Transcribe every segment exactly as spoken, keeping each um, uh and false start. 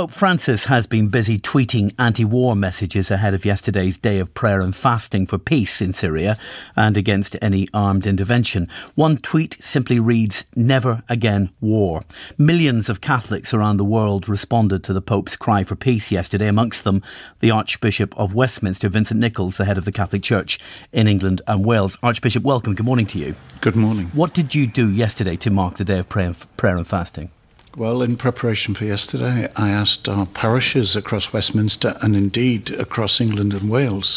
Pope Francis has been busy tweeting anti-war messages ahead of yesterday's day of prayer and fasting for peace in Syria and against any armed intervention. One tweet simply reads, "Never again war." Millions of Catholics around the world responded to the Pope's cry for peace yesterday, amongst them the Archbishop of Westminster, Vincent Nichols, the head of the Catholic Church in England and Wales. Archbishop, welcome. Good morning to you. Good morning. What did you do yesterday to mark the day of prayer and, prayer and fasting? Well, in preparation for yesterday, I asked our parishes across Westminster and indeed across England and Wales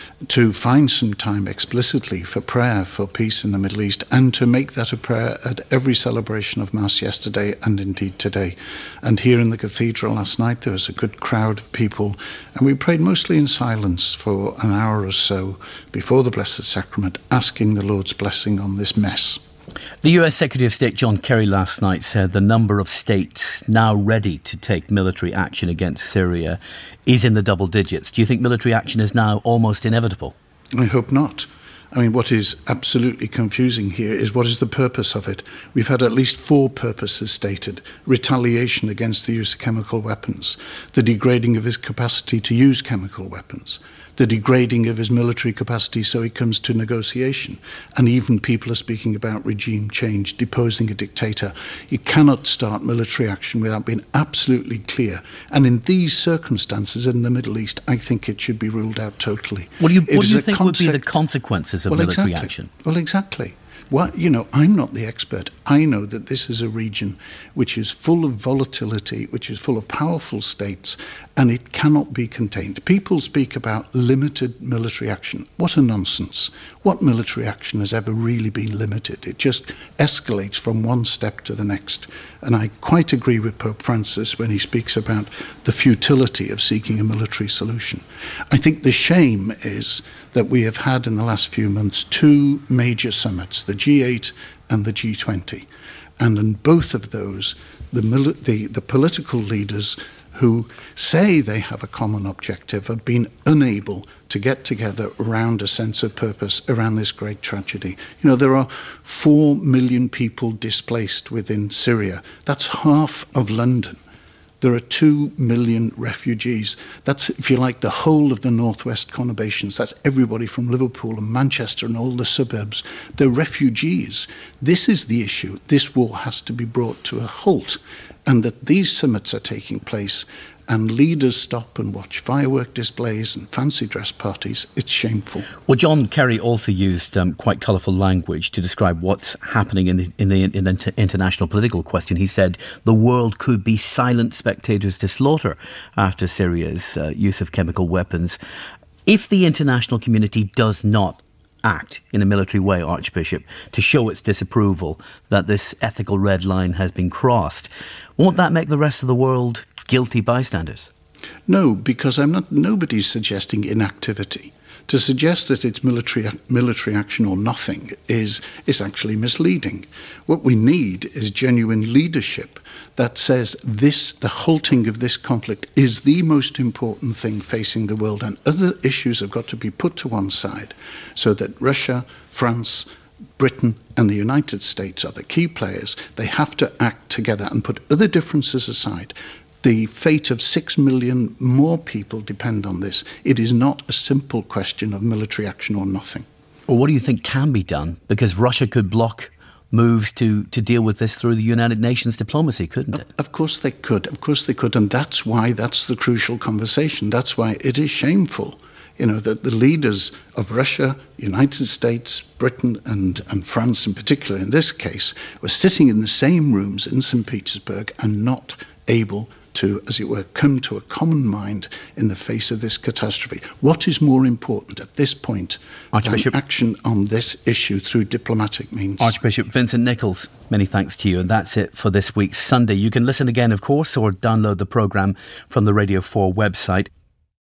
to find some time explicitly for prayer for peace in the Middle East and to make that a prayer at every celebration of Mass yesterday and indeed today. And here in the cathedral last night, there was a good crowd of people and we prayed mostly in silence for an hour or so before the Blessed Sacrament, asking the Lord's blessing on this mess. The U S Secretary of State John Kerry last night said the number of states now ready to take military action against Syria is in the double digits. Do you think military action is now almost inevitable? I hope not. I mean, what is absolutely confusing here is what is the purpose of it? We've had at least four purposes stated. Retaliation against the use of chemical weapons, the degrading of his capacity to use chemical weapons, the degrading of his military capacity so he comes to negotiation. And even people are speaking about regime change, deposing a dictator. You cannot start military action without being absolutely clear. And in these circumstances in the Middle East, I think it should be ruled out totally. What do you, what do you think concept, would be the consequences of well, military exactly. action? Well, exactly. Well, you know, I'm not the expert. I know that this is a region which is full of volatility, which is full of powerful states, and it cannot be contained. People speak about limited military action. What a nonsense. What military action has ever really been limited? It just escalates from one step to the next. And I quite agree with Pope Francis when he speaks about the futility of seeking a military solution. I think the shame is that we have had in the last few months two major summits, the G eight and the G twenty. And in both of those, the, mili- the, the political leaders who say they have a common objective have been unable to get together around a sense of purpose around this great tragedy. You know, there are four million people displaced within Syria. That's half of London. There are two million refugees. That's, if you like, the whole of the northwest conurbations. That's everybody from Liverpool and Manchester and all the suburbs. They're refugees. This is the issue. This war has to be brought to a halt. And that these summits are taking place and leaders stop and watch firework displays and fancy dress parties, it's shameful. Well, John Kerry also used um, quite colourful language to describe what's happening in the, in the in the international political question. He said the world could be silent spectators to slaughter after Syria's uh, use of chemical weapons. If the international community does not act in a military way, Archbishop, to show its disapproval that this ethical red line has been crossed, won't that make the rest of the world guilty bystanders? No, because I'm not. Nobody's suggesting inactivity. To suggest that it's military military action or nothing is is actually misleading. What we need is genuine leadership that says this, the halting of this conflict is the most important thing facing the world, and other issues have got to be put to one side so that Russia, France, Britain and the United States are the key players. They have to act together and put other differences aside. The fate of six million more people depend on this. It is not a simple question of military action or nothing. Well, what do you think can be done? Because Russia could block moves to, to deal with this through the United Nations diplomacy, couldn't it? Of course they could. Of course they could. And that's why that's the crucial conversation. That's why it is shameful, you know, that the leaders of Russia, United States, Britain and, and France in particular in this case were sitting in the same rooms in Saint Petersburg and not able to, as it were, come to a common mind in the face of this catastrophe. What is more important at this point Archbishop, than action on this issue through diplomatic means? Archbishop Vincent Nichols, many thanks to you. And that's it for this week's Sunday. You can listen again, of course, or download the programme from the Radio four website.